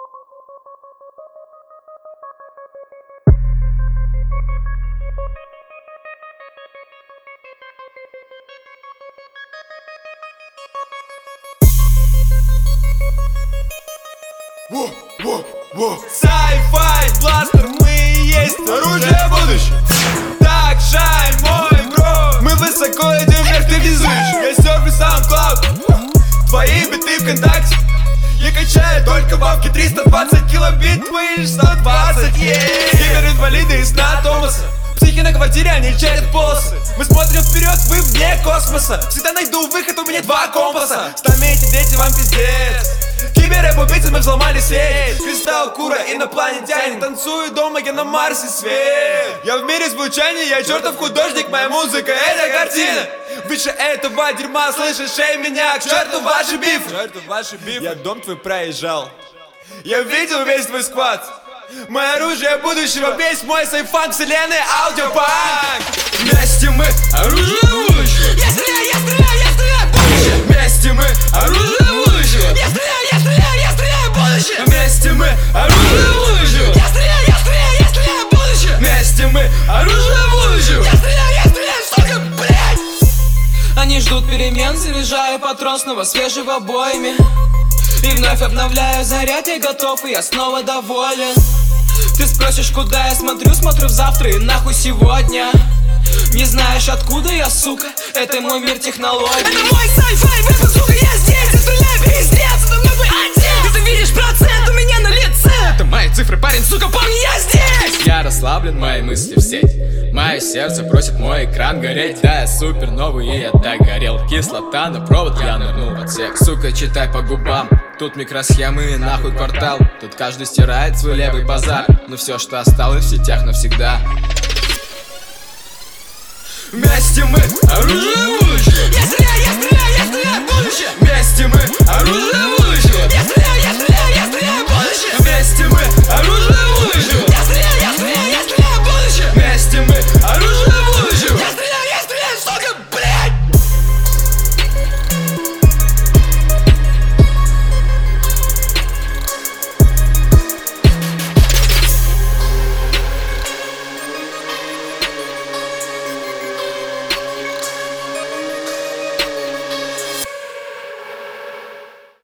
Sci-fi, бластер, мы и есть оружие будущего. Так, шай, мой бро, мы высоко идем вверх, ты везучий. Я серфлю SoundCloud, твои биты ВКонтакте. Я качаю только бабки 320 килобит, твои 120, Киберинвалиды из сна Томаса. Психи на квартире, они чарят полосы. Мы смотрим вперед, вы вне космоса. Всегда найду выход, у меня 2 компаса. Стами эти дети, вам пиздец. Киберрэп-убийцы, мы взломали сеть. Кристалл, Кура, инопланетянин. Танцую дома, я на Марсе свет. Я в мире звучания, я чертов художник. Моя музыка, это картина. Выше этого дерьма, слышишь, эй, меня. К черту ваши бифы. Я дом твой проезжал. Я видел весь твой сквад. Мое оружие будущего, весь мой сайфанк, вселенной аудиопанк. Вместе мы оружие будущего. Я стреляю, будущее. Вместе мы оружие будущего. Я стреляю, будущее. Вместе мы оружие будущего. Я стреляю, будущее. Вместе мы оружие будущего. Я стреляю, сука, блядь. Они ждут перемен, заряжаю патрон снова свежего боями. И вновь обновляю заряд, я готов, и я снова доволен. Ты спросишь, куда я смотрю в завтра и нахуй сегодня. Не знаешь, откуда я, сука, это мой мир технологий. Это мой sci-fi выпуск, сука, я здесь. Я стреляю, пиздец, это мной отец. Ты видишь процент у меня на лице. Это мои цифры, парень, сука, помни, я здесь. Я расслаблен, мои мысли в сеть. Мое сердце просит мой экран гореть. Да, я супер новый, и я так горел. Кислота на провод, я нырнул в отсек. Сука, читай по губам. Тут микросхемы и нахуй квартал. Тут каждый стирает свой левый базар. Но все, что осталось в сетях навсегда. Вместе мы оружие будущего. Я стреляю, будущее. Вместе мы оружие будущего. Я стреляю, будущее. Вместе мы